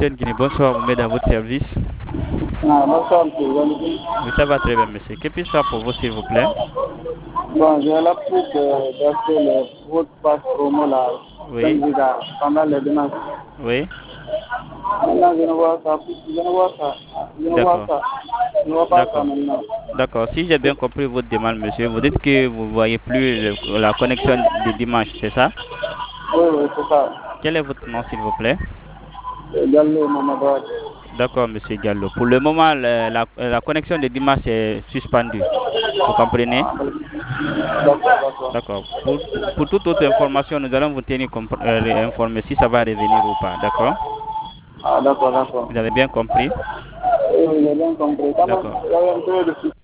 Capitaine Guinée, bonsoir, vous m'aidez à votre service. Ah, bonsoir, monsieur. Vous allez bien? Oui, ça va très bien, monsieur. Que puis-je faire pour vous, s'il vous plaît? Bon, j'ai l'habitude d'acheter le votre passe promo là, 5 Oui, gigas pendant les dimanches. oui, Maintenant, je ne vois ça. Je ne vois ça. Je ne vois d'accord, ça. Je ne vois pas ça d'accord, maintenant. d'accord. Si j'ai bien compris votre demande, monsieur, vous dites que vous ne voyez plus la connexion des dimanches, c'est ça? Oui, oui, c'est ça. Quel est votre nom, s'il vous plaît? C'est Gallo, Mamadou. D'accord, monsieur Diallo. Pour le moment, la connexion des dimanches est suspendue. Vous comprenez? D'accord, d'accord. D'accord. Pour toute autre information, nous allons vous tenir informé si ça va revenir ou pas. D'accord? Ah, d'accord, d'accord. Vous avez bien compris? Oui, oui, j'ai bien compris. Quand même, D'accord. il y a un peu de